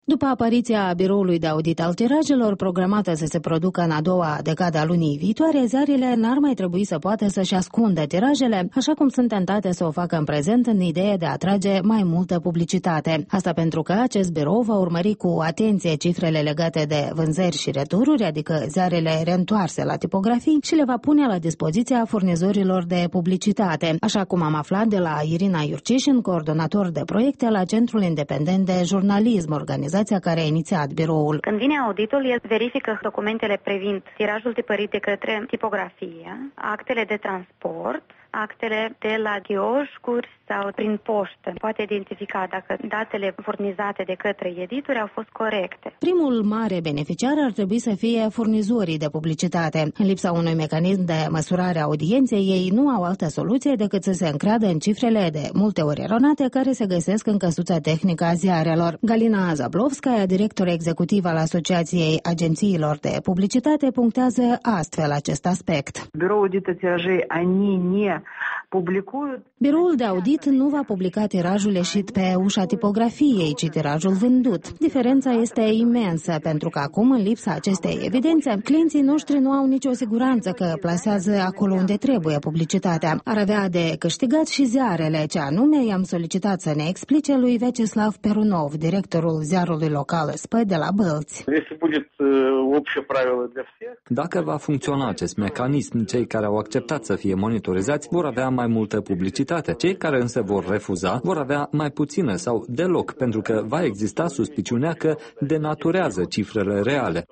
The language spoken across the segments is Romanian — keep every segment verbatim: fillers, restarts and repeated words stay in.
După apariția biroului de audit al tirajelor, programată să se producă în a doua decadă a lunii viitoare, ziarele n-ar mai trebui să poată să-și ascundă tirajele, așa cum sunt tentate să o facă în prezent în ideea de a atrage mai multă publicitate. Asta pentru că acest birou va urmări cu atenție cifrele legate de vânzări și retururi, adică ziarele reîntoarse la tipografii, și le va pune la dispoziția furnizorilor de publicitate, așa cum am aflat de la Irina Iurcișin, coordonator de proiecte la Centrul Independent de Jurnalism, organizația care a inițiat biroul. Când vine auditul, el verifică documentele privind tirajul tipărit de către tipografie, actele de transport, actele de la ghioșcuri sau prin poștă. Poate identifica dacă datele furnizate de către editori au fost corecte. Primul mare beneficiar ar trebui să fie furnizorii de publicitate. În lipsa unui mecanism de măsurare a audienței, ei nu au altă soluție decât să se încreadă în cifrele de multe ori eronate care se găsesc în căsuța tehnică a ziarelor. Galina Zablovskaya, director executiv al Asociației Agențiilor de Publicitate, punctează astfel acest aspect. Biroul de tirajei, они не Biroul de audit nu va publica tirajul ieșit pe ușa tipografiei, ci tirajul vândut. Diferența este imensă, pentru că acum, în lipsa acestei evidențe, clienții noștri nu au nicio siguranță că plasează acolo unde trebuie publicitatea. Ar avea de câștigat și ziarele, ce anume i-am solicitat să ne explice lui Vyacheslav Perunov, directorul ziarului local S P de la Bălți. Dacă va funcționa acest mecanism, cei care au acceptat să fie monitorizați vor avea mai multă publicitate. Cei care însă vor refuza vor avea mai puțină sau deloc, pentru că va exista suspiciunea că denaturează cifrele reale.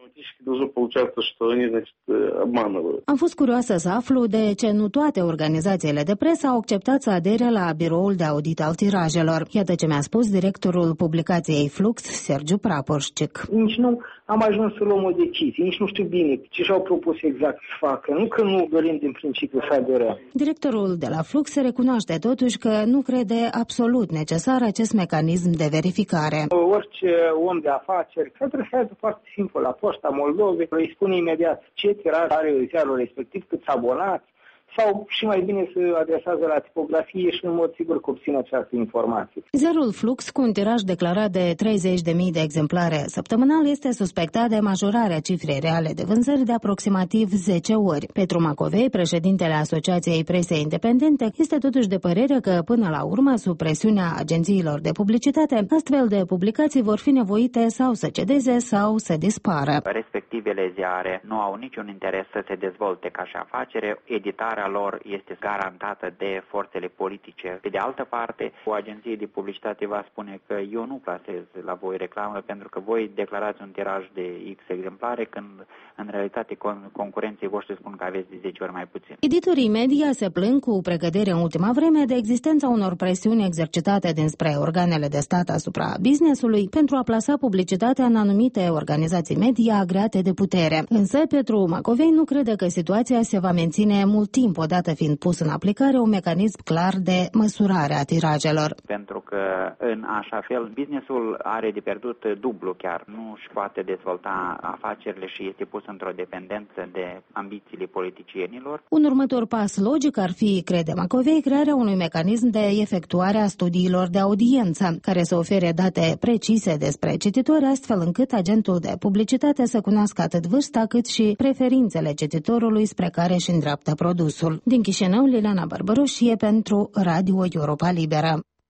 Am fost curioasă să aflu de ce nu toate organizațiile de presă au acceptat să adere la biroul de audit al tirajelor. Iată ce mi-a spus directorul publicației Flux, Sergiu Praporșcic. Nici nu am ajuns să luăm o decizie, nici nu știu bine ce și-au propus exact să facă. Nu că nu dorim din principiu să adere. Directorul de la Flux se recunoaște totuși că nu crede absolut necesar acest mecanism de verificare. Orice om de afaceri se adresează foarte simplu la Poșta Moldovei, îi spune imediat ce tiraj are ziarul respectiv, câți abonați, sau și mai bine se adresează la tipografie și în mod sigur că obține această informație. Ziarul Flux, cu un tiraj declarat de treizeci de mii de exemplare săptămânal, este suspectat de majorarea cifrei reale de vânzări de aproximativ zece ori. Petru Macovei, președintele Asociației Presei Independente, este totuși de părere că, până la urmă, sub presiunea agențiilor de publicitate, astfel de publicații vor fi nevoite sau să cedeze sau să dispară. Respectivele ziare nu au niciun interes să se dezvolte ca și afacere, editarea lor este garantată de forțele politice. Pe de altă parte, o agenție de publicitate va spune că eu nu plasez la voi reclamă pentru că voi declarați un tiraj de X exemplare, când în realitate concurenții voștri spun că aveți de zece ori mai puțin. Editorii media se plâng cu precădere în ultima vreme de existența unor presiuni exercitate dinspre organele de stat asupra business-ului pentru a plasa publicitatea în anumite organizații media agreate de putere. Însă Petru Macovei nu crede că situația se va menține mult timp, odată fiind pus în aplicare un mecanism clar de măsurare a tirajelor. Pentru că în așa fel businessul are de pierdut dublu chiar. Nu își poate dezvolta afacerile și este pus într-o dependență de ambițiile politicienilor. Un următor pas logic ar fi, crede Macovei, crearea unui mecanism de efectuare a studiilor de audiență, care să ofere date precise despre cititori, astfel încât agentul de publicitate să cunoască atât vârsta cât și preferințele cititorului spre care își îndreaptă produsul. Din Chișinău, Liliana Barbăroșie pentru Radio Europa Liberă.